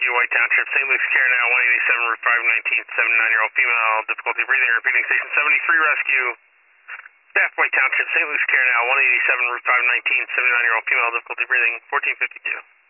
Rescue, White Township, St. Luke's Care now, 187, Route 519, 79-year-old female, difficulty breathing, repeating Station 73 Rescue. Staff, White Township, St. Luke's Care now, 187, Route 519, 79-year-old female, difficulty breathing, 1452.